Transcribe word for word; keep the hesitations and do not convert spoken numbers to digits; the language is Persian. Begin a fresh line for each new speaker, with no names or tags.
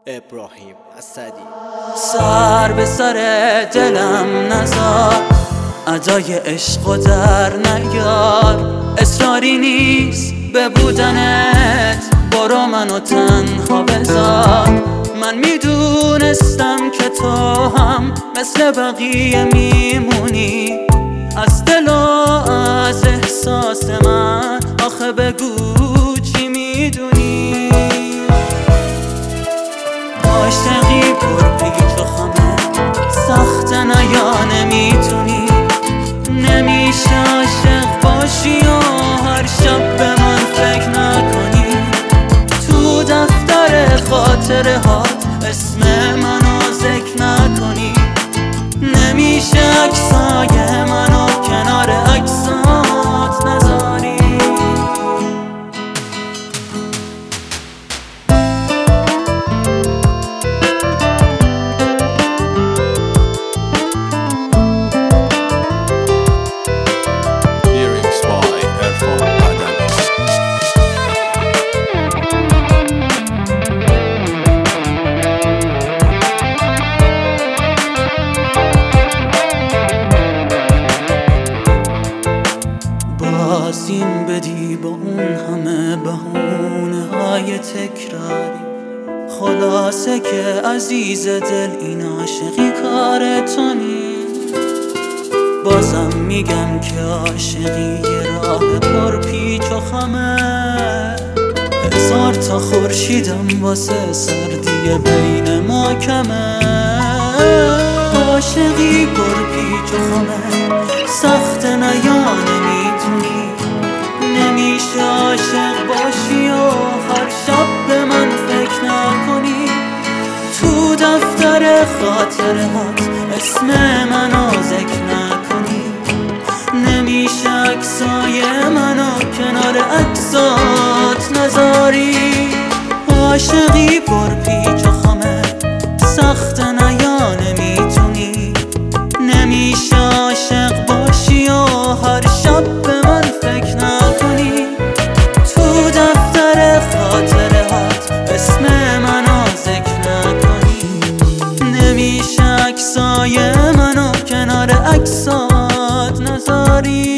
ابراهیم اسدی.
سر به سر دلم نذار، ادای عشق و در نیار، اصراری نیست به بودنت، برو منو تنها بذار. من میدونستم که تو هم مثل بقیه میمونی، از دل و از احساس من آخه بگو چی میدونی. عاشقی پر پیچ و خمه، سخت نیا نمیتونی، نمیشه عاشق باشی و هر شب به من فکر نکنی. تو دفتر خاطره هات اسم منو ذکر نکنی، نمیشه عکسای منو کنار عکسات نذاری. بازیم بدی با اون همه بهونه های تکراری، خلاصه که عزیز دل این عاشقی کار تو نیست. بازم میگم که عاشقی یه راه پر پیچ و خمه، هزار تا خورشیدم واسه سردی بین ما کمه. عاشقی پر پیچ و خمه، سخت نیا نمیتونی، نمیشه عاشق باشی و هر شب به من فکر نکنی. تو دفتر خاطرات اسم منو ذکر نکنی، نمیشه عکسای منو کنار عکسات نذاری. عاشقی پر پیچ و خمه، سخت نیا نمیتونی، نمیشه عاشق باشی و هر شب به من فکر نکنی. تو دفتر خاطرات اسم منو ذکر نکنی، نمیشه عکسای منو کنار عکسات نذاری.